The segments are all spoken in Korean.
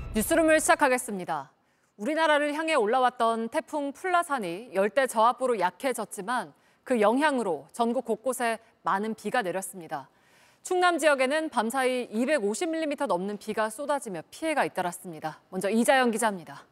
뉴스룸을 시작하겠습니다. 우리나라를 향해 올라왔던 태풍 플라산이 열대 저압부로 약해졌지만 그 영향으로 전국 곳곳에 많은 비가 내렸습니다. 충남 지역에는 밤사이 250mm 넘는 비가 쏟아지며 피해가 잇따랐습니다. 먼저 이자연 기자입니다.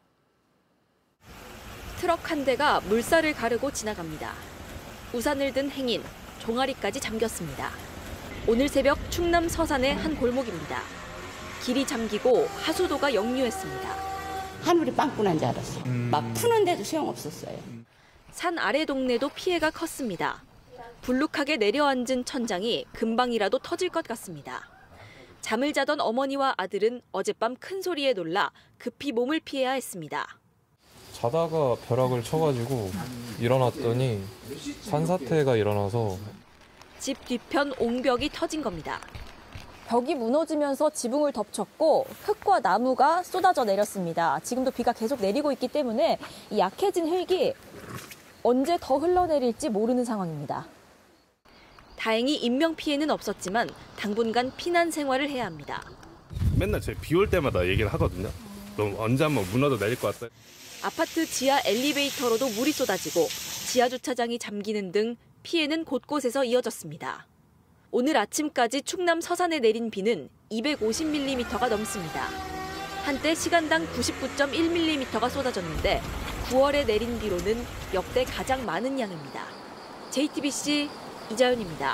트럭 한 대가 물살을 가르고 지나갑니다. 우산을 든 행인, 종아리까지 잠겼습니다. 오늘 새벽 충남 서산의 한 골목입니다. 길이 잠기고 하수도가 역류했습니다. 하늘이 빵꾸난 줄 알았어요. 막 푸는데도 소용없었어요. 산 아래 동네도 피해가 컸습니다. 불룩하게 내려앉은 천장이 금방이라도 터질 것 같습니다. 잠을 자던 어머니와 아들은 어젯밤 큰 소리에 놀라 급히 몸을 피해야 했습니다. 자다가 벼락을 쳐가지고 일어났더니 산사태가 일어나서 집 뒤편 옹벽이 터진 겁니다. 벽이 무너지면서 지붕을 덮쳤고 흙과 나무가 쏟아져 내렸습니다. 지금도 비가 계속 내리고 있기 때문에 이 약해진 흙이 언제 더 흘러내릴지 모르는 상황입니다. 다행히 인명피해는 없었지만 당분간 피난 생활을 해야 합니다. 맨날 제 비 올 때마다 얘기를 하거든요. 너무 언제 한번 무너져 내릴 것 같다. 아파트 지하 엘리베이터로도 물이 쏟아지고 지하 주차장이 잠기는 등 피해는 곳곳에서 이어졌습니다. 오늘 아침까지 충남 서산에 내린 비는 250mm가 넘습니다. 한때 시간당 99.1mm가 쏟아졌는데 9월에 내린 비로는 역대 가장 많은 양입니다. JTBC 이자연입니다.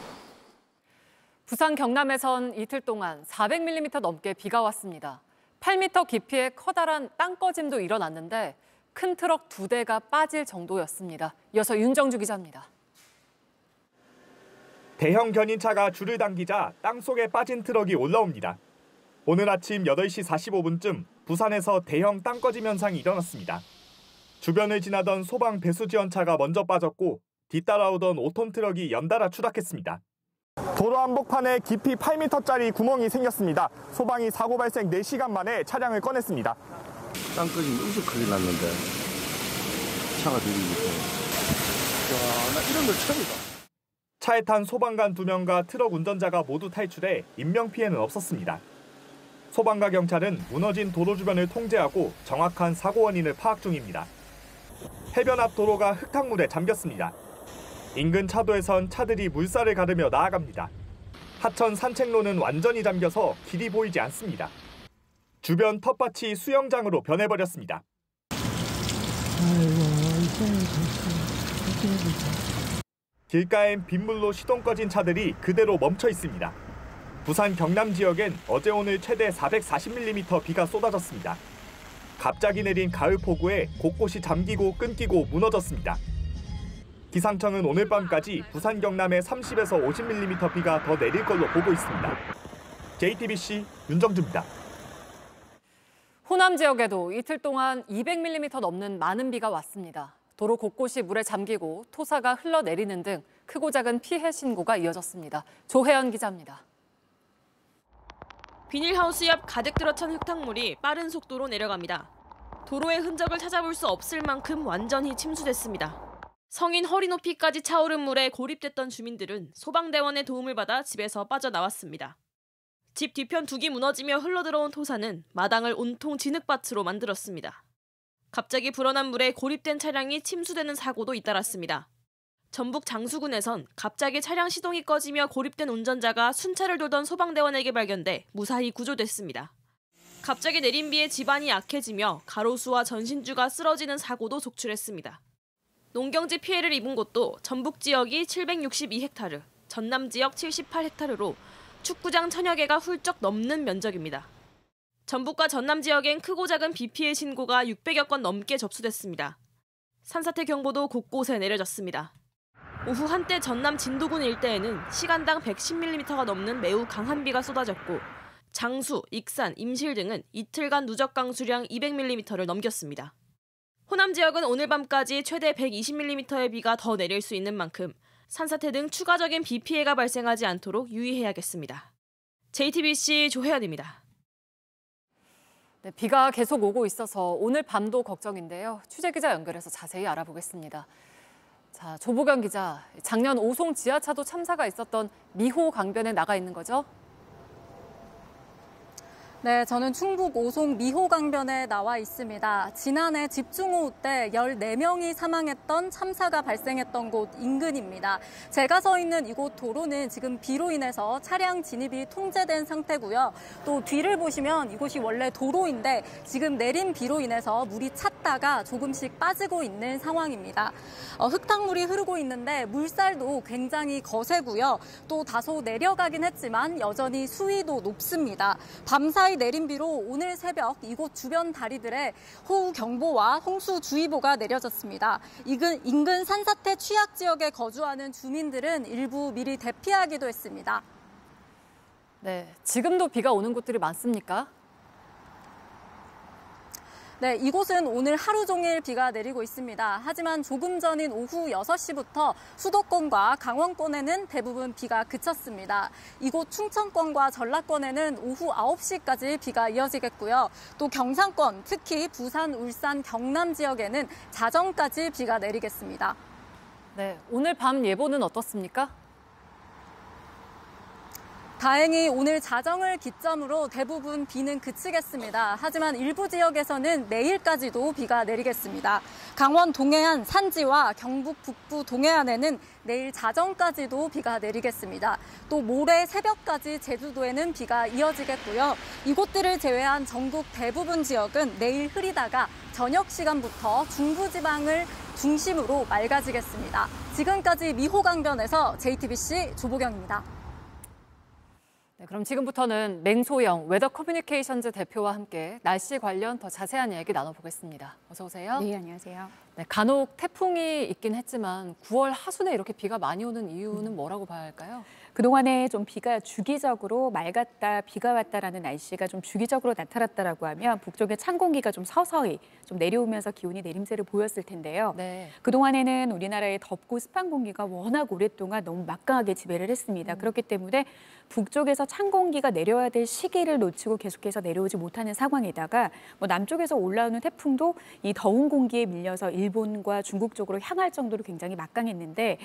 부산 경남에선 이틀 동안 400mm 넘게 비가 왔습니다. 8m 깊이의 커다란 땅꺼짐도 일어났는데 큰 트럭 2대가 빠질 정도였습니다. 이어서 윤정주 기자입니다. 대형 견인차가 줄을 당기자 땅속에 빠진 트럭이 올라옵니다. 오늘 아침 8시 45분쯤 부산에서 대형 땅꺼짐 현상이 일어났습니다. 주변을 지나던 소방 배수지원차가 먼저 빠졌고 뒤따라오던 5톤 트럭이 연달아 추락했습니다. 도로 한복판에 깊이 8m짜리 구멍이 생겼습니다. 소방이 사고 발생 4시간 만에 차량을 꺼냈습니다. 땅꺼짐이 엄청 크게 났는데 차가 들리니까 나 이런 걸 처음이다. 차에 탄 소방관 2명과 트럭 운전자가 모두 탈출해 인명피해는 없었습니다. 소방과 경찰은 무너진 도로 주변을 통제하고 정확한 사고 원인을 파악 중입니다. 해변 앞 도로가 흙탕물에 잠겼습니다. 인근 차도에선 차들이 물살을 가르며 나아갑니다. 하천 산책로는 완전히 잠겨서 길이 보이지 않습니다. 주변 텃밭이 수영장으로 변해버렸습니다. 길가엔 빗물로 시동 꺼진 차들이 그대로 멈춰 있습니다. 부산 경남 지역엔 어제 오늘 최대 440mm 비가 쏟아졌습니다. 갑자기 내린 가을 폭우에 곳곳이 잠기고 끊기고 무너졌습니다. 기상청은 오늘 밤까지 부산 경남에 30에서 50mm 비가 더 내릴 걸로 보고 있습니다. JTBC 윤정주입니다. 호남 지역에도 이틀 동안 200mm 넘는 많은 비가 왔습니다. 도로 곳곳이 물에 잠기고 토사가 흘러내리는 등 크고 작은 피해 신고가 이어졌습니다. 조혜연 기자입니다. 비닐하우스 옆 가득 들어찬 흙탕물이 빠른 속도로 내려갑니다. 도로의 흔적을 찾아볼 수 없을 만큼 완전히 침수됐습니다. 성인 허리 높이까지 차오른 물에 고립됐던 주민들은 소방대원의 도움을 받아 집에서 빠져나왔습니다. 집 뒤편 둑이 무너지며 흘러들어온 토사는 마당을 온통 진흙밭으로 만들었습니다. 갑자기 불어난 물에 고립된 차량이 침수되는 사고도 잇따랐습니다. 전북 장수군에선 갑자기 차량 시동이 꺼지며 고립된 운전자가 순찰을 돌던 소방대원에게 발견돼 무사히 구조됐습니다. 갑자기 내린 비에 집안이 약해지며 가로수와 전신주가 쓰러지는 사고도 속출했습니다. 농경지 피해를 입은 곳도 전북 지역이 762헥타르, 전남 지역 78헥타르로 축구장 천여 개가 훌쩍 넘는 면적입니다. 전북과 전남 지역엔 크고 작은 비 피해 신고가 600여 건 넘게 접수됐습니다. 산사태 경보도 곳곳에 내려졌습니다. 오후 한때 전남 진도군 일대에는 시간당 110mm가 넘는 매우 강한 비가 쏟아졌고 장수, 익산, 임실 등은 이틀간 누적 강수량 200mm를 넘겼습니다. 호남 지역은 오늘 밤까지 최대 120mm의 비가 더 내릴 수 있는 만큼 산사태 등 추가적인 비 피해가 발생하지 않도록 유의해야겠습니다. JTBC 조혜연입니다. 네, 비가 계속 오고 있어서 오늘 밤도 걱정인데요. 취재기자 연결해서 자세히 알아보겠습니다. 자, 조보경 기자, 작년 오송 지하차도 참사가 있었던 미호 강변에 나가 있는 거죠? 네, 저는 충북 오송 미호강변에 나와 있습니다. 지난해 집중호우 때 14명이 사망했던 참사가 발생했던 곳 인근입니다. 제가 서 있는 이곳 도로는 지금 비로 인해서 차량 진입이 통제된 상태고요. 또 뒤를 보시면 이곳이 원래 도로인데 지금 내린 비로 인해서 물이 찼다가 조금씩 빠지고 있는 상황입니다. 흙탕물이 흐르고 있는데 물살도 굉장히 거세고요. 또 다소 내려가긴 했지만 여전히 수위도 높습니다. 밤사이 내린 비로 오늘 새벽 이곳 주변 다리들에 호우경보와 홍수주의보가 내려졌습니다. 인근 산사태 취약 지역에 거주하는 주민들은 일부 미리 대피하기도 했습니다. 네, 지금도 비가 오는 곳들이 많습니까? 네, 이곳은 오늘 하루 종일 비가 내리고 있습니다. 하지만 조금 전인 오후 6시부터 수도권과 강원권에는 대부분 비가 그쳤습니다. 이곳 충청권과 전라권에는 오후 9시까지 비가 이어지겠고요. 또 경상권, 특히 부산, 울산, 경남 지역에는 자정까지 비가 내리겠습니다. 네, 오늘 밤 예보는 어떻습니까? 다행히 오늘 자정을 기점으로 대부분 비는 그치겠습니다. 하지만 일부 지역에서는 내일까지도 비가 내리겠습니다. 강원 동해안 산지와 경북 북부 동해안에는 내일 자정까지도 비가 내리겠습니다. 또 모레 새벽까지 제주도에는 비가 이어지겠고요. 이곳들을 제외한 전국 대부분 지역은 내일 흐리다가 저녁 시간부터 중부지방을 중심으로 맑아지겠습니다. 지금까지 미호강변에서 JTBC 조보경입니다. 네, 그럼 지금부터는 맹소영 웨더 커뮤니케이션즈 대표와 함께 날씨 관련 더 자세한 이야기 나눠보겠습니다. 어서 오세요. 네, 안녕하세요. 네, 간혹 태풍이 있긴 했지만 9월 하순에 이렇게 비가 많이 오는 이유는 뭐라고 봐야 할까요? 그동안에 좀 비가 주기적으로 맑았다, 비가 왔다라는 날씨가 좀 주기적으로 나타났다라고 하면 북쪽에 찬 공기가 좀 서서히 좀 내려오면서 기온이 내림세를 보였을 텐데요. 네. 그동안에는 우리나라의 덥고 습한 공기가 워낙 오랫동안 너무 막강하게 지배를 했습니다. 그렇기 때문에 북쪽에서 찬 공기가 내려야 될 시기를 놓치고 계속해서 내려오지 못하는 상황에다가 뭐 남쪽에서 올라오는 태풍도 이 더운 공기에 밀려서 일본과 중국 쪽으로 향할 정도로 굉장히 막강했는데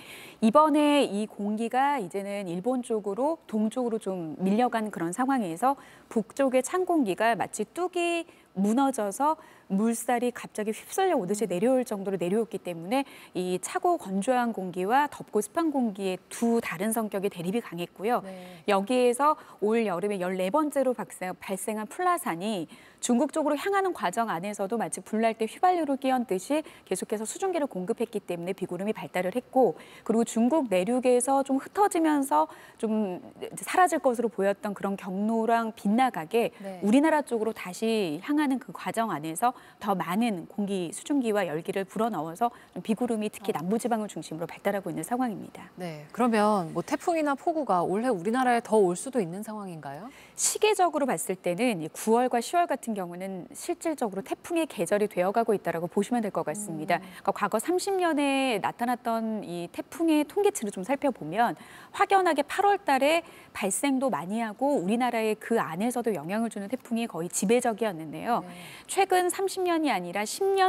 이번에 이 공기가 이제는 일본 쪽으로 동쪽으로 좀 밀려간 그런 상황에서 북쪽의 찬 공기가 마치 뚝이 무너져서 물살이 갑자기 휩쓸려 오듯이 내려올 정도로 내려왔기 때문에 이 차고 건조한 공기와 덥고 습한 공기의 두 다른 성격의 대립이 강했고요. 네. 여기에서 올 여름에 14번째로 발생한 플라산이 중국 쪽으로 향하는 과정 안에서도 마치 불날 때 휘발유를 끼얹듯이 계속해서 수증기를 공급했기 때문에 비구름이 발달을 했고 그리고 중국 내륙에서 좀 흩어지면서 좀 사라질 것으로 보였던 그런 경로랑 빗나가게 네. 우리나라 쪽으로 다시 향하는 그 과정 안에서 더 많은 공기 수증기와 열기를 불어넣어서 좀 비구름이 특히 남부지방을 중심으로 발달하고 있는 상황입니다. 네, 그러면 뭐 태풍이나 폭우가 올해 우리나라에 더 올 수도 있는 상황인가요? 시기적으로 봤을 때는 9월과 10월 같은 경우는 실질적으로 태풍의 계절이 되어가고 있다고 보시면 될 것 같습니다. 그러니까 과거 30년에 나타났던 이 태풍의 통계치를 좀 살펴보면 확연하게 8월 달에 발생도 많이 하고 우리나라의 그 안에서도 영향을 주는 태풍이 거의 지배적이었는데요. 네. 최근 30년이 아니라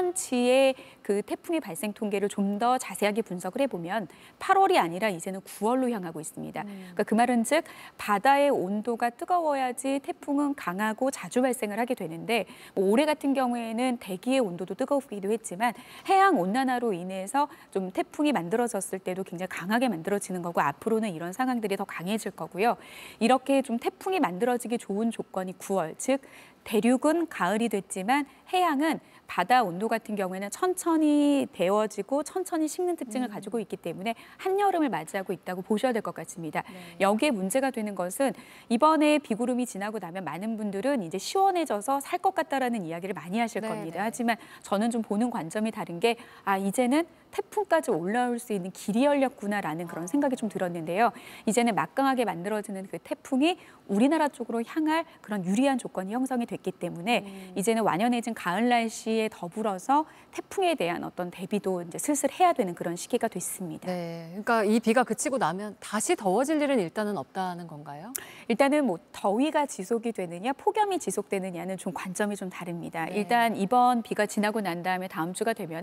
10년치의 그 태풍의 발생 통계를 좀 더 자세하게 분석을 해보면 8월이 아니라 이제는 9월로 향하고 있습니다. 그러니까 그 말은 즉 바다의 온도가 뜨거워야지 태풍은 강하고 자주 발생을 하게 되는데 뭐 올해 같은 경우에는 대기의 온도도 뜨겁기도 했지만 해양 온난화로 인해서 좀 태풍이 만들어졌을 때도 굉장히 강하게 만들어지는 거고 앞으로는 이런 상황들이 더 강해질 거고요. 이렇게 좀 태풍이 만들어지기 좋은 조건이 9월, 즉 대륙은 가을이 됐지만 해양은 바다 온도 같은 경우에는 천천히 데워지고 천천히 식는 특징을 가지고 있기 때문에 한여름을 맞이하고 있다고 보셔야 될 것 같습니다. 네. 여기에 문제가 되는 것은 이번에 비구름이 지나고 나면 많은 분들은 이제 시원해져서 살 것 같다라는 이야기를 많이 하실 네, 겁니다. 네. 하지만 저는 좀 보는 관점이 다른 게 이제는 태풍까지 올라올 수 있는 길이 열렸구나라는 그런 생각이 좀 들었는데요. 이제는 막강하게 만들어지는 그 태풍이 우리나라 쪽으로 향할 그런 유리한 조건이 형성이 됐기 때문에 이제는 완연해진 가을 날씨에 더불어서 태풍에 대한 어떤 대비도 이제 슬슬 해야 되는 그런 시기가 됐습니다. 네, 그러니까 이 비가 그치고 나면 다시 더워질 일은 일단은 없다는 건가요? 일단은 뭐 더위가 지속이 되느냐, 폭염이 지속되느냐는 좀 관점이 좀 다릅니다. 네. 일단 이번 비가 지나고 난 다음에 다음 주가 되면은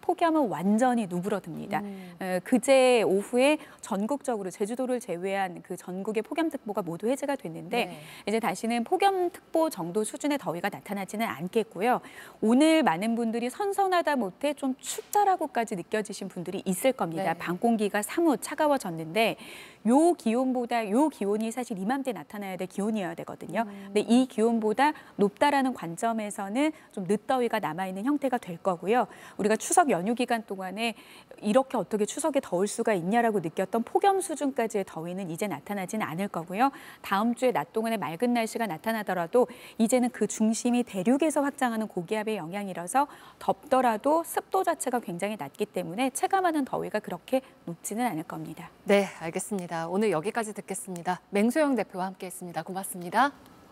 폭염은 완전히 누그러듭니다. 그제 오후에 전국적으로 제주도를 제외한 그 전국의 폭염특보가 모두 해제가 됐는데 이제 다시는 폭염특보 정도 수준의 더위가 나타나지는 않겠고요. 오늘 많은 분들이 선선하다 못해 좀 춥다라고까지 느껴지신 분들이 있을 겁니다. 밤 공기가 사뭇 차가워졌는데 요 기온이 사실 이맘때 나타나야 될 기온이어야 되거든요. 근데 이 기온보다 높다라는 관점에서는 좀 늦더위가 남아있는 형태가 될 거고요. 우리가 추석 연휴 기간 동안에 이렇게 어떻게 추석에 더울 수가 있냐라고 느꼈던 폭염 수준까지의 더위는 이제 나타나지는 않을 거고요. 다음 주에 낮 동안에 맑은 날씨가 나타나더라도 이제는 그 중심이 대륙에서 확장하는 고기압의 영향이라서 덥더라도 습도 자체가 굉장히 낮기 때문에 체감하는 더위가 그렇게 높지는 않을 겁니다. 네, 알겠습니다. 오늘 여기까지 듣겠습니다. 맹소영 대표와 함께했습니다. 고맙습니다.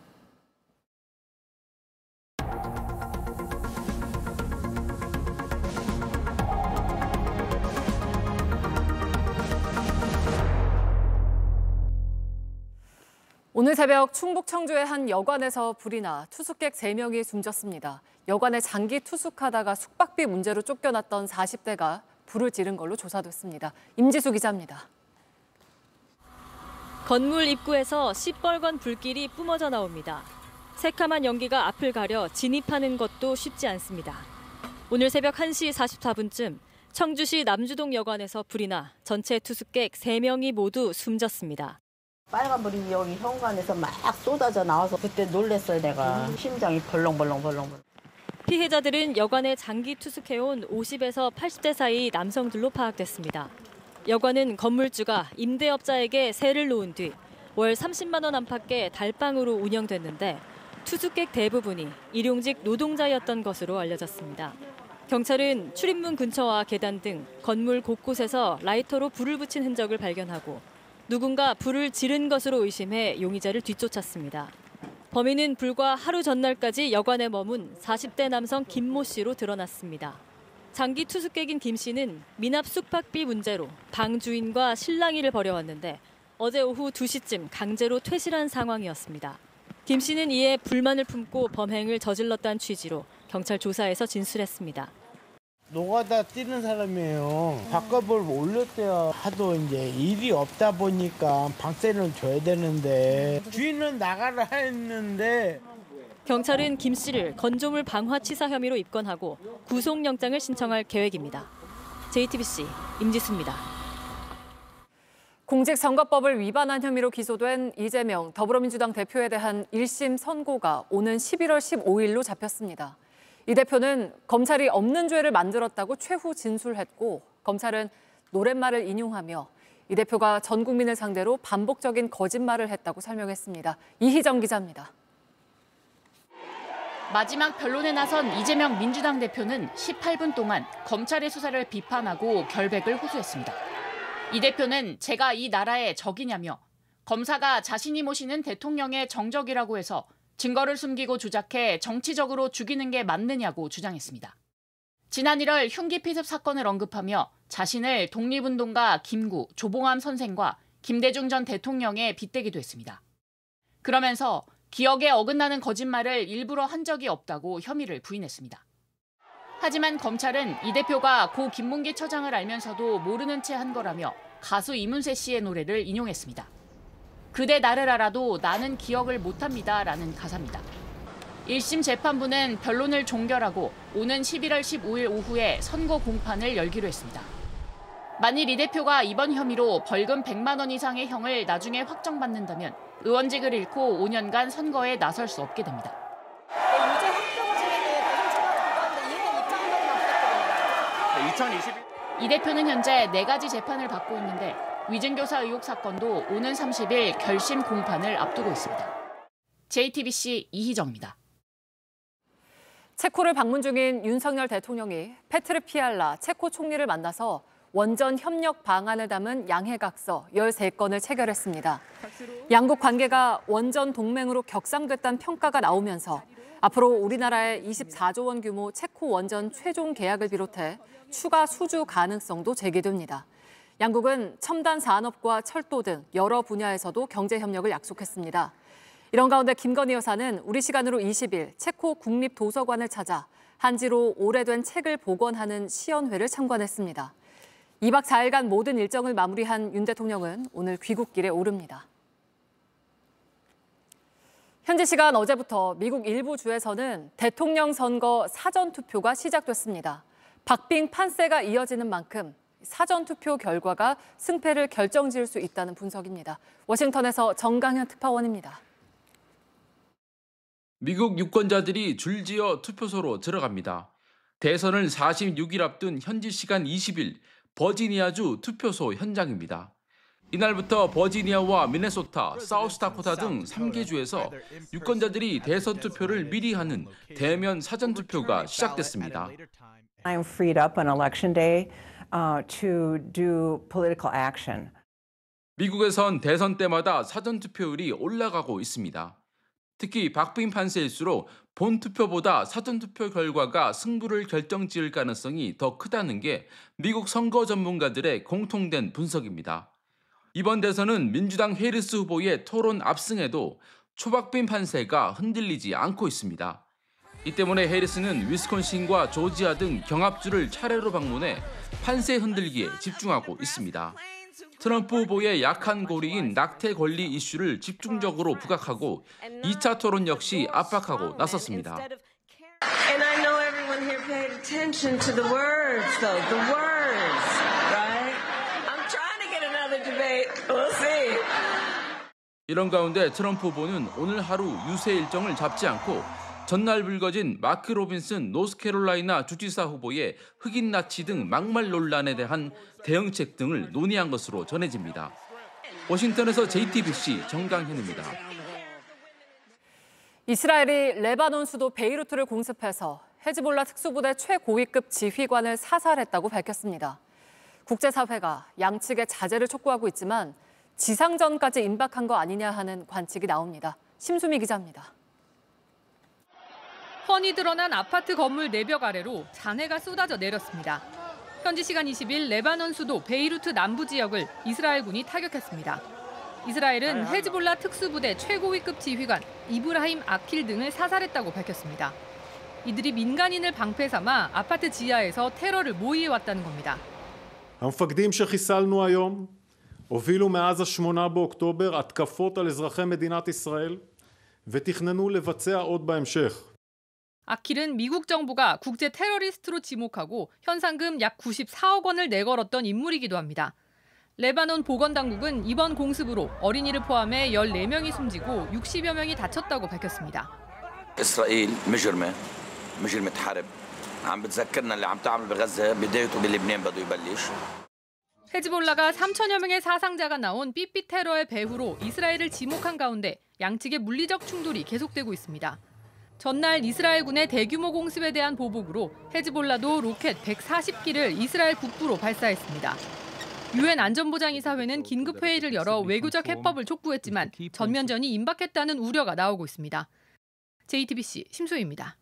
오늘 새벽 충북 청주의 한 여관에서 불이 나 투숙객 3명이 숨졌습니다. 여관에 장기 투숙하다가 숙박비 문제로 쫓겨났던 40대가 불을 지른 걸로 조사됐습니다. 임지수 기자입니다. 건물 입구에서 시뻘건 불길이 뿜어져 나옵니다. 새카만 연기가 앞을 가려 진입하는 것도 쉽지 않습니다. 오늘 새벽 1시 44분쯤 청주시 남주동 여관에서 불이 나 전체 투숙객 3명이 모두 숨졌습니다. 빨간불이 여기 현관에서 막 쏟아져 나와서 그때 놀랬어요, 내가. 심장이 벌렁벌렁. 피해자들은 여관에 장기 투숙해온 50에서 80대 사이 남성들로 파악됐습니다. 여관은 건물주가 임대업자에게 세를 놓은 뒤 월 30만 원 안팎의 달방으로 운영됐는데 투숙객 대부분이 일용직 노동자였던 것으로 알려졌습니다. 경찰은 출입문 근처와 계단 등 건물 곳곳에서 라이터로 불을 붙인 흔적을 발견하고 누군가 불을 지른 것으로 의심해 용의자를 뒤쫓았습니다. 범인은 불과 하루 전날까지 여관에 머문 40대 남성 김모 씨로 드러났습니다. 장기 투숙객인 김 씨는 미납 숙박비 문제로 방 주인과 실랑이를 벌여왔는데 어제 오후 2시쯤 강제로 퇴실한 상황이었습니다. 김 씨는 이에 불만을 품고 범행을 저질렀다는 취지로 경찰 조사에서 진술했습니다. 노가다 뛰는 사람이에요. 밥값을 올렸대요. 하도 이제 일이 없다 보니까 방세를 줘야 되는데 주인은 나가라 했는데 경찰은 김 씨를 건조물 방화치사 혐의로 입건하고 구속영장을 신청할 계획입니다. JTBC 임지수입니다. 공직선거법을 위반한 혐의로 기소된 이재명 더불어민주당 대표에 대한 1심 선고가 오는 11월 15일로 잡혔습니다. 이 대표는 검찰이 없는 죄를 만들었다고 최후 진술했고 검찰은 노랫말을 인용하며 이 대표가 전 국민을 상대로 반복적인 거짓말을 했다고 설명했습니다. 이희정 기자입니다. 마지막 변론에 나선 이재명 민주당 대표는 18분 동안 검찰의 수사를 비판하고 결백을 호소했습니다. 이 대표는 제가 이 나라의 적이냐며 검사가 자신이 모시는 대통령의 정적이라고 해서 증거를 숨기고 조작해 정치적으로 죽이는 게 맞느냐고 주장했습니다. 지난 1월 흉기 피습 사건을 언급하며 자신을 독립운동가 김구, 조봉암 선생과 김대중 전 대통령에 빗대기도 했습니다. 그러면서 기억에 어긋나는 거짓말을 일부러 한 적이 없다고 혐의를 부인했습니다. 하지만 검찰은 이 대표가 고 김문기 처장을 알면서도 모르는 채 한 거라며 가수 이문세 씨의 노래를 인용했습니다. 그대 나를 알아도 나는 기억을 못합니다라는 가사입니다. 1심 재판부는 변론을 종결하고 오는 11월 15일 오후에 선고 공판을 열기로 했습니다. 만일 이 대표가 이번 혐의로 벌금 100만 원 이상의 형을 나중에 확정받는다면 의원직을 잃고 5년간 선거에 나설 수 없게 됩니다. 유죄 확정을 진행해 대선 출마 정부한테 이해된 입장 한마디만 부탁드립니다. 이 대표는 현재 4가지 재판을 받고 있는데 위증교사 의혹 사건도 오는 30일 결심 공판을 앞두고 있습니다. JTBC 이희정입니다. 체코를 방문 중인 윤석열 대통령이 페트르 피알라 체코 총리를 만나서 원전 협력 방안을 담은 양해각서 13건을 체결했습니다. 양국 관계가 원전 동맹으로 격상됐다는 평가가 나오면서 앞으로 우리나라의 24조 원 규모 체코 원전 최종 계약을 비롯해 추가 수주 가능성도 제기됩니다. 양국은 첨단 산업과 철도 등 여러 분야에서도 경제 협력을 약속했습니다. 이런 가운데 김건희 여사는 우리 시간으로 20일 체코 국립도서관을 찾아 한지로 오래된 책을 복원하는 시연회를 참관했습니다. 2박 4일간 모든 일정을 마무리한 윤 대통령은 오늘 귀국길에 오릅니다. 현지 시간 어제부터 미국 일부 주에서는 대통령 선거 사전투표가 시작됐습니다. 박빙 판세가 이어지는 만큼 사전투표 결과가 승패를 결정지을 수 있다는 분석입니다. 워싱턴에서 정강현 특파원입니다. 미국 유권자들이 줄지어 투표소로 들어갑니다. 대선을 46일 앞둔 현지 시간 20일 버지니아주 투표소 현장입니다. 이날부터 버지니아와 미네소타, 사우스다코타 등 3개 주에서 유권자들이 대선 투표를 미리 하는 대면 사전 투표가 시작됐습니다. I'm freed up on election day to do political action. 미국에선 대선 때마다 사전 투표율이 올라가고 있습니다. 특히 박빙 판세일수록 본 투표보다 사전 투표 결과가 승부를 결정지을 가능성이 더 크다는 게 미국 선거 전문가들의 공통된 분석입니다. 이번 대선은 민주당 해리스 후보의 토론 압승에도 초박빙 판세가 흔들리지 않고 있습니다. 이 때문에 해리스는 위스콘신과 조지아 등 경합주를 차례로 방문해 판세 흔들기에 집중하고 있습니다. 트럼프 후보의 약한 고리인 낙태 권리 이슈를 집중적으로 부각하고 2차 토론 역시 압박하고 나섰습니다. And I know everyone here paid attention to the words, though. The words, right? I'm trying to get another debate. We'll see. 이런 가운데 트럼프 후보는 오늘 하루 유세 일정을 잡지 않고 전날 불거진 마크 로빈슨 노스캐롤라이나 주지사 후보의 흑인 나치 등 막말 논란에 대한 대응책 등을 논의한 것으로 전해집니다. 워싱턴에서 JTBC 정강현입니다. 이스라엘이 레바논 수도 베이루트를 공습해서 헤즈볼라 특수부대 최고위급 지휘관을 사살했다고 밝혔습니다. 국제사회가 양측의 자제를 촉구하고 있지만 지상전까지 임박한 거 아니냐 하는 관측이 나옵니다. 심수미 기자입니다. 훤히 드러난 아파트 건물 내벽 아래로 잔해가 쏟아져 내렸습니다. 현지 시간 20일 레바논 수도 베이루트 남부 지역을 이스라엘군이 타격했습니다. 이스라엘은 헤즈볼라 특수부대 최고위급 지휘관 이브라힘 아킬 등을 사살했다고 밝혔습니다. 이들이 민간인을 방패 삼아 아파트 지하에서 테러를 모의해왔다는 겁니다. המפקדים שחיסלנו היום הובילו מאז ה-8 באוקטובר התקפות על אזרחי מדינת ישראל ותכננו לבצע עוד בהמשך. 아킬은 미국 정부가 국제 테러리스트로 지목하고 현상금 약 94억 원을 내걸었던 인물이기도 합니다. 레바논 보건당국은 이번 공습으로 어린이를 포함해 14명이 숨지고 60여 명이 다쳤다고 밝혔습니다. إسرائيل مجرمة حرب عم بتذكرنا اللي عم تعمل بغزة بدايته بلبنان بده يبلش. 헤즈볼라가 3천여 명의 사상자가 나온 삐삐 테러의 배후로 이스라엘을 지목한 가운데 양측의 물리적 충돌이 계속되고 있습니다. 전날 이스라엘군의 대규모 공습에 대한 보복으로 헤즈볼라도 로켓 140기를 이스라엘 북부로 발사했습니다. 유엔 안전보장이사회는 긴급회의를 열어 외교적 해법을 촉구했지만 전면전이 임박했다는 우려가 나오고 있습니다. JTBC 심소희입니다.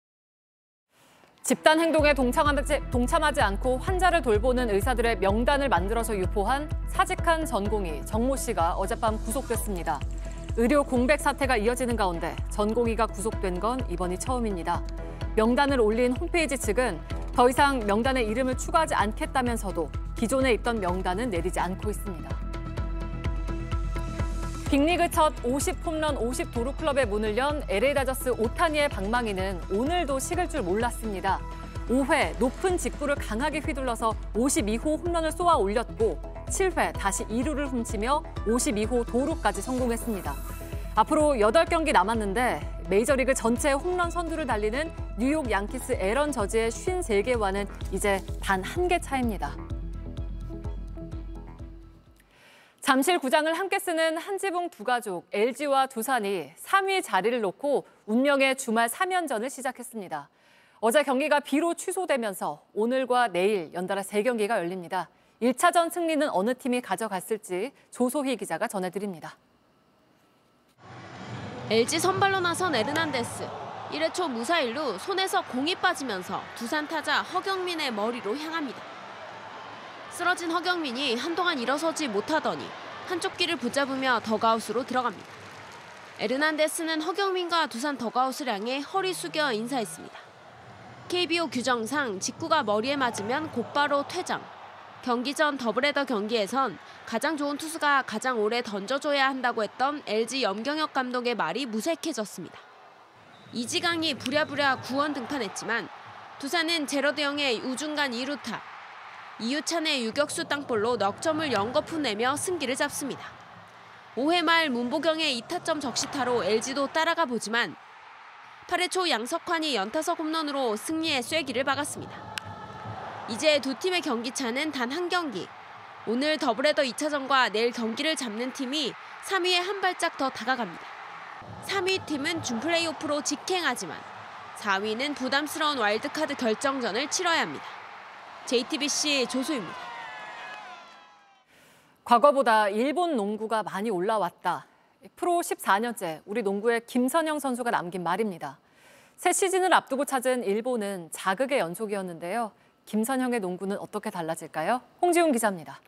집단 행동에 동참하지 않고 환자를 돌보는 의사들의 명단을 만들어서 유포한 사직한 전공의 정모 씨가 어젯밤 구속됐습니다. 의료 공백 사태가 이어지는 가운데 전공의가 구속된 건 이번이 처음입니다. 명단을 올린 홈페이지 측은 더 이상 명단에 이름을 추가하지 않겠다면서도 기존에 있던 명단은 내리지 않고 있습니다. 빅리그 첫 50홈런 50도루클럽의 문을 연 LA 다저스 오타니의 방망이는 오늘도 식을 줄 몰랐습니다. 5회 높은 직구를 강하게 휘둘러서 52호 홈런을 쏘아 올렸고 7회 다시 2루를 훔치며 52호 도루까지 성공했습니다. 앞으로 8경기 남았는데 메이저리그 전체 홈런 선두를 달리는 뉴욕 양키스 애런 저지의 53개와는 이제 단 1개 차입니다. 잠실구장을 함께 쓰는 한지붕 두 가족 LG와 두산이 3위 자리를 놓고 운명의 주말 3연전을 시작했습니다. 어제 경기가 비로 취소되면서 오늘과 내일 연달아 3경기가 열립니다. 1차전 승리는 어느 팀이 가져갔을지 조소희 기자가 전해드립니다. LG 선발로 나선 에르난데스. 1회 초 무사일루 손에서 공이 빠지면서 두산 타자 허경민의 머리로 향합니다. 쓰러진 허경민이 한동안 일어서지 못하더니 한쪽 귀를 붙잡으며 덕아웃으로 들어갑니다. 에르난데스는 허경민과 두산 덕아웃을 향해 허리 숙여 인사했습니다. KBO 규정상 직구가 머리에 맞으면 곧바로 퇴장. 경기 전 더블헤더 경기에선 가장 좋은 투수가 가장 오래 던져줘야 한다고 했던 LG 염경엽 감독의 말이 무색해졌습니다. 이지강이 부랴부랴 구원 등판했지만 두산은 제러드 영의 우중간 2루타, 이유찬의 유격수 땅볼로 넉 점을 연거푸 내며 승기를 잡습니다. 5회 말 문보경의 2타점 적시타로 LG도 따라가 보지만 8회 초 양석환이 연타석 홈런으로 승리의 쐐기를 박았습니다. 이제 두 팀의 경기차는 단 한 경기. 오늘 더블헤더 2차전과 내일 경기를 잡는 팀이 3위에 한 발짝 더 다가갑니다. 3위 팀은 준 플레이오프로 직행하지만 4위는 부담스러운 와일드카드 결정전을 치러야 합니다. JTBC 조소입니다. 과거보다 일본 농구가 많이 올라왔다. 프로 14년째 우리 농구의 김선영 선수가 남긴 말입니다. 새 시즌을 앞두고 찾은 일본은 자극의 연속이었는데요. 김선영의 농구는 어떻게 달라질까요? 홍지훈 기자입니다.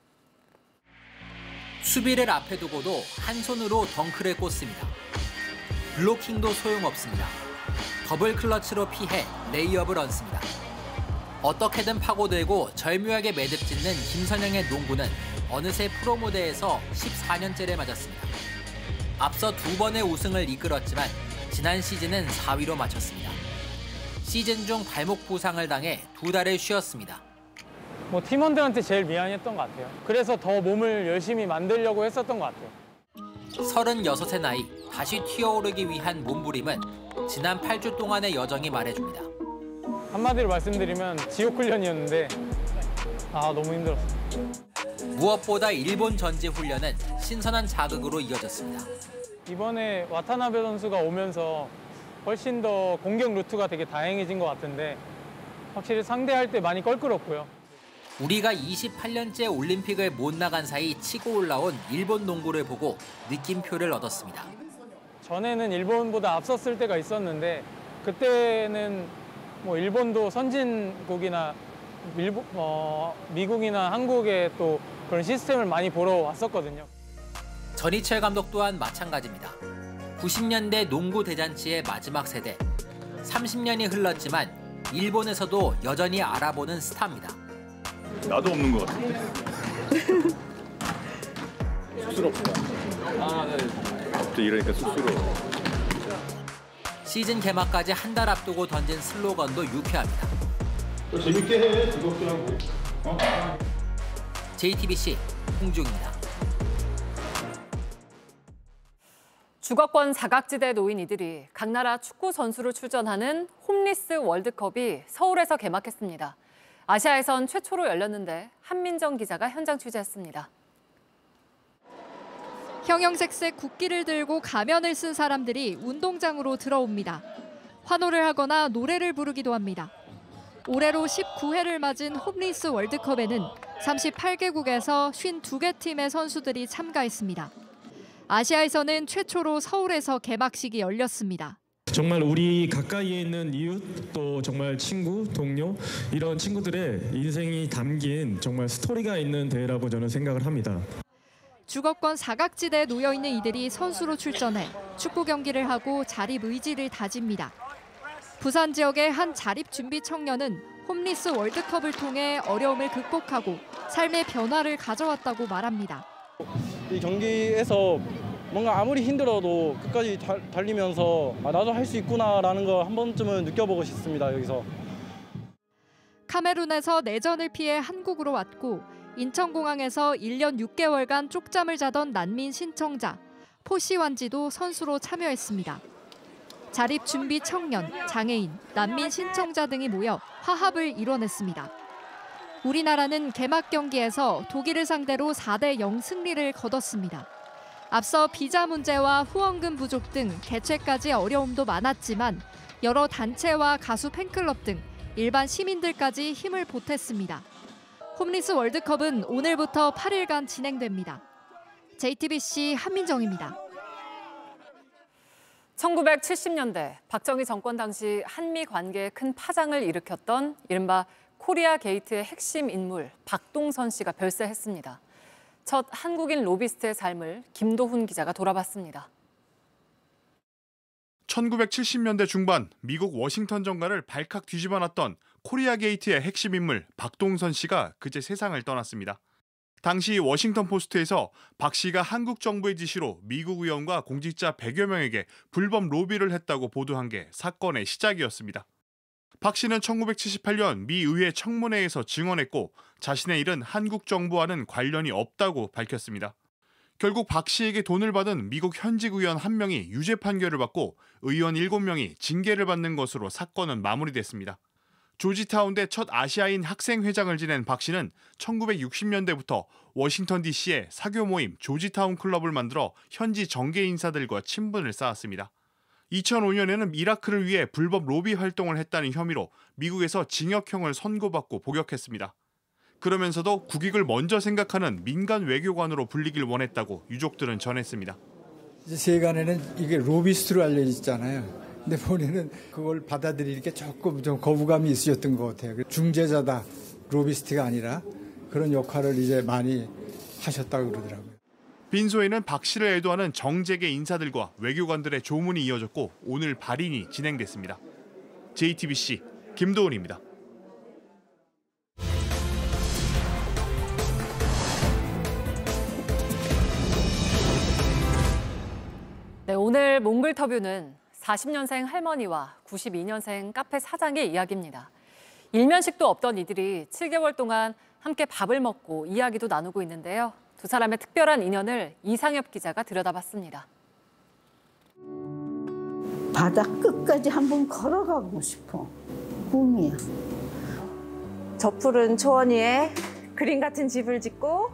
수비를 앞에 두고도 한 손으로 덩크를 꽂습니다. 블로킹도 소용없습니다. 더블 클러치로 피해 레이업을 얹습니다. 어떻게든 파고들고 절묘하게 매듭 짓는 김선영의 농구는 어느새 프로 무대에서 14년째를 맞았습니다. 앞서 2번의 우승을 이끌었지만 지난 시즌은 4위로 마쳤습니다. 시즌 중 발목 부상을 당해 2달을 쉬었습니다. 팀원들한테 제일 미안했던 것 같아요. 그래서 더 몸을 열심히 만들려고 했었던 것 같아요. 36의 나이, 다시 튀어오르기 위한 몸부림은 지난 8주 동안의 여정이 말해줍니다. 한마디로 말씀드리면 지옥 훈련이었는데 너무 힘들었어요. 무엇보다 일본 전지 훈련은 신선한 자극으로 이어졌습니다. 이번에 와타나베 선수가 오면서 훨씬 더 공격 루트가 되게 다양해진 것 같은데 확실히 상대할 때 많이 껄끄럽고요. 우리가 28년째 올림픽을 못 나간 사이 치고 올라온 일본 농구를 보고 느낌표를 얻었습니다. 전에는 일본보다 앞섰을 때가 있었는데 그때는 일본도 선진국이나 미국이나 한국의 또 그런 시스템을 많이 보러 왔었거든요. 전희철 감독 또한 마찬가지입니다. 90년대 농구 대잔치의 마지막 세대. 30년이 흘렀지만 일본에서도 여전히 알아보는 스타입니다. 나도 없는 것 같은데. 쑥스럽다. 네. 갑자기 이러니까 쑥스러워. 시즌 개막까지 한 달 앞두고 던진 슬로건도 유쾌합니다. 재밌게 해, 즐겁게 하고. JTBC 홍중입니다. 주거권 사각지대에 놓인 이들이 각 나라 축구 선수를 출전하는 홈리스 월드컵이 서울에서 개막했습니다. 아시아에선 최초로 열렸는데 한민정 기자가 현장 취재했습니다. 형형색색 국기를 들고 가면을 쓴 사람들이 운동장으로 들어옵니다. 환호를 하거나 노래를 부르기도 합니다. 올해로 19회를 맞은 홈리스 월드컵에는 38개국에서 52개 팀의 선수들이 참가했습니다. 아시아에서는 최초로 서울에서 개막식이 열렸습니다. 정말 우리 가까이에 있는 이웃 또 정말 친구, 동료 이런 친구들의 인생이 담긴 정말 스토리가 있는 대회라고 저는 생각을 합니다. 주거권 사각지대에 놓여있는 이들이 선수로 출전해 축구 경기를 하고 자립 의지를 다집니다. 부산 지역의 한 자립 준비 청년은 홈리스 월드컵을 통해 어려움을 극복하고 삶의 변화를 가져왔다고 말합니다. 이 경기에서 뭔가 아무리 힘들어도 끝까지 달리면서 나도 할 수 있구나라는 걸 한 번쯤은 느껴보고 싶습니다. 여기서. 카메룬에서 내전을 피해 한국으로 왔고 인천공항에서 1년 6개월간 쪽잠을 자던 난민 신청자 포시완지도 선수로 참여했습니다. 자립 준비 청년, 장애인, 난민 신청자 등이 모여 화합을 이뤄냈습니다. 우리나라는 개막 경기에서 독일을 상대로 4대0 승리를 거뒀습니다. 앞서 비자 문제와 후원금 부족 등 개최까지 어려움도 많았지만 여러 단체와 가수 팬클럽 등 일반 시민들까지 힘을 보탰습니다. 홈리스 월드컵은 오늘부터 8일간 진행됩니다. JTBC 한민정입니다. 1970년대 박정희 정권 당시 한미 관계에 큰 파장을 일으켰던 이른바 코리아 게이트의 핵심 인물 박동선 씨가 별세했습니다. 첫 한국인 로비스트의 삶을 김도훈 기자가 돌아봤습니다. 1970년대 중반 미국 워싱턴 정가를 발칵 뒤집어놨던 코리아 게이트의 핵심 인물 박동선 씨가 그제 세상을 떠났습니다. 당시 워싱턴 포스트에서 박 씨가 한국 정부의 지시로 미국 의원과 공직자 100여 명에게 불법 로비를 했다고 보도한 게 사건의 시작이었습니다. 박 씨는 1978년 미 의회 청문회에서 증언했고 자신의 일은 한국 정부와는 관련이 없다고 밝혔습니다. 결국 박 씨에게 돈을 받은 미국 현직 의원 1명이 유죄 판결을 받고 의원 7명이 징계를 받는 것으로 사건은 마무리됐습니다. 조지타운대 첫 아시아인 학생회장을 지낸 박 씨는 1960년대부터 워싱턴 DC에 사교 모임 조지타운 클럽을 만들어 현지 정계 인사들과 친분을 쌓았습니다. 2005년에는 이라크를 위해 불법 로비 활동을 했다는 혐의로 미국에서 징역형을 선고받고 복역했습니다. 그러면서도 국익을 먼저 생각하는 민간 외교관으로 불리길 원했다고 유족들은 전했습니다. 이제 세간에는 이게 로비스트로 알려졌잖아요. 근데 본인은 그걸 받아들이기에 조금 좀 거부감이 있으셨던 것 같아요. 중재자다, 로비스트가 아니라 그런 역할을 이제 많이 하셨다고 그러더라고요. 빈소에는 박 씨를 애도하는 정재계 인사들과 외교관들의 조문이 이어졌고 오늘 발인이 진행됐습니다. JTBC 김도훈입니다. 네, 오늘 몽글터뷰는 40년생 할머니와 92년생 카페 사장의 이야기입니다. 일면식도 없던 이들이 7개월 동안 함께 밥을 먹고 이야기도 나누고 있는데요. 두 사람의 특별한 인연을 이상엽 기자가 들여다봤습니다. 바다 끝까지 한번 걸어가고 싶어. 꿈이야. 저 푸른 초원 위에 그림 같은 집을 짓고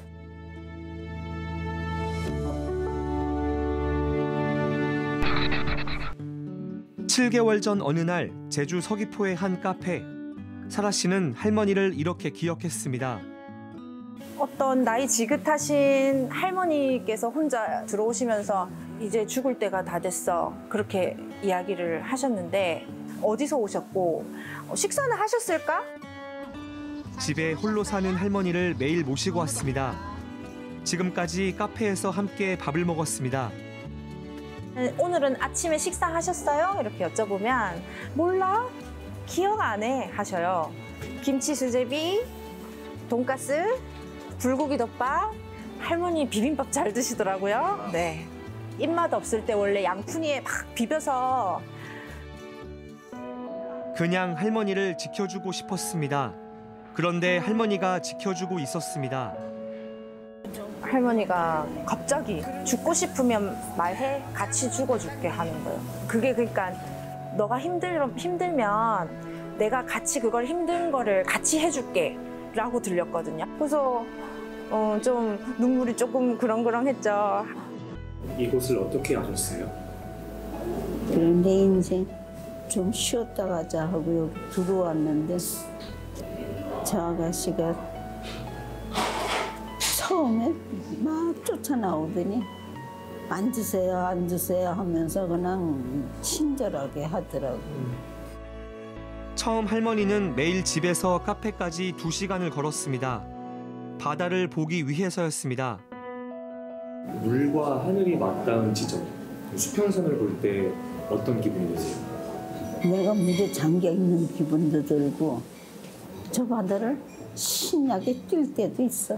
7개월 전 어느 날 제주 서귀포의 한 카페. 사라 씨는 할머니를 이렇게 기억했습니다. 어떤 나이 지긋하신 할머니께서 혼자 들어오시면서 이제 죽을 때가 다 됐어. 그렇게 이야기를 하셨는데 어디서 오셨고 식사는 하셨을까? 집에 홀로 사는 할머니를 매일 모시고 왔습니다. 지금까지 카페에서 함께 밥을 먹었습니다. 오늘은 아침에 식사하셨어요? 이렇게 여쭤보면 몰라? 기억 안 해 하셔요. 김치 수제비, 돈가스, 불고기 덮밥, 할머니 비빔밥 잘 드시더라고요. 네. 입맛 없을 때 원래 양푼이에 막 비벼서 그냥 할머니를 지켜주고 싶었습니다. 그런데 할머니가 지켜주고 있었습니다. 할머니가 갑자기 죽고 싶으면 말해, 같이 죽어줄게 하는 거예요. 그게 그러니까 너가 힘들면 내가 같이 그걸 힘든 거를 같이 해줄게 라고 들렸거든요. 그래서 좀 눈물이 조금 그렁그렁했죠. 이곳을 어떻게 아셨어요? 그런 내 인생 좀 쉬었다 가자 하고 여기 들어왔는데 저 아가씨가 처음에 막 쫓아나오더니 앉으세요, 앉으세요 하면서 그냥 친절하게 하더라고요. 처음 할머니는 매일 집에서 카페까지 2시간을 걸었습니다. 바다를 보기 위해서였습니다. 물과 하늘이 맞닿은 지점, 수평선을 볼 때 어떤 기분이 드세요? 내가 물에 잠겨 있는 기분도 들고 저 바다를 신나게 뛸 때도 있어.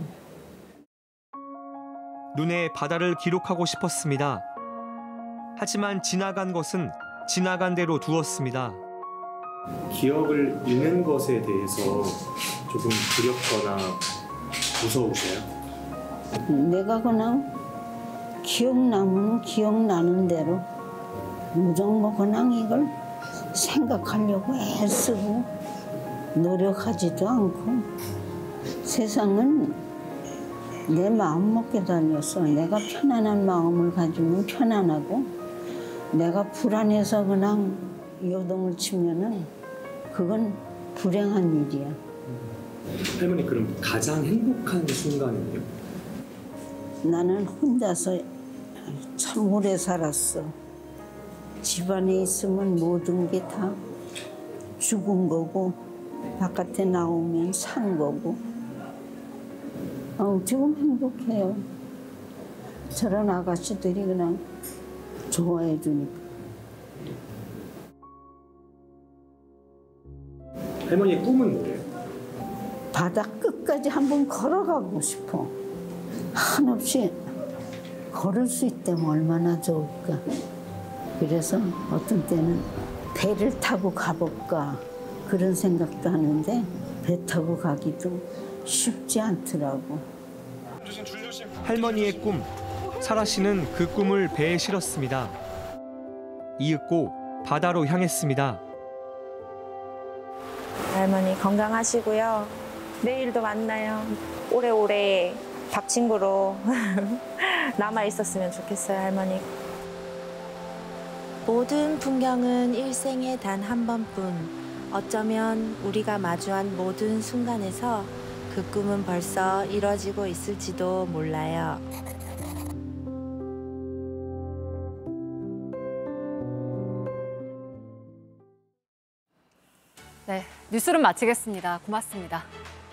눈에 바다를 기록하고 싶었습니다. 하지만 지나간 것은 지나간 대로 두었습니다. 기억을 잃는 것에 대해서 조금 두렵거나 무서우세요? 내가 그냥 기억나면 기억나는 대로 무조건 그냥 이걸 생각하려고 애쓰고 노력하지도 않고 세상은 내 마음 먹게 다녔어. 내가 편안한 마음을 가지면 편안하고 내가 불안해서 그냥 요동을 치면은 그건 불행한 일이야. 할머니 그럼 가장 행복한 순간은요? 나는 혼자서 참 오래 살았어. 집안에 있으면 모든 게 다 죽은 거고 바깥에 나오면 산 거고 지금 행복해요. 저런 아가씨들이 그냥 좋아해 주니까. 할머니의 꿈은 뭐예요? 바다 끝까지 한번 걸어가고 싶어. 한없이 걸을 수 있다면 얼마나 좋을까. 그래서 어떤 때는 배를 타고 가볼까 그런 생각도 하는데 배 타고 가기도 쉽지 않더라고. 할머니의 꿈, 사라 씨는 그 꿈을 배에 실었습니다. 이윽고 바다로 향했습니다. 할머니 건강하시고요. 내일도 만나요. 오래오래 밥 친구로 남아 있었으면 좋겠어요, 할머니. 모든 풍경은 일생에 단 한 번뿐. 어쩌면 우리가 마주한 모든 순간에서 그 꿈은 벌써 이뤄지고 있을지도 몰라요. 네, 뉴스룸 마치겠습니다. 고맙습니다.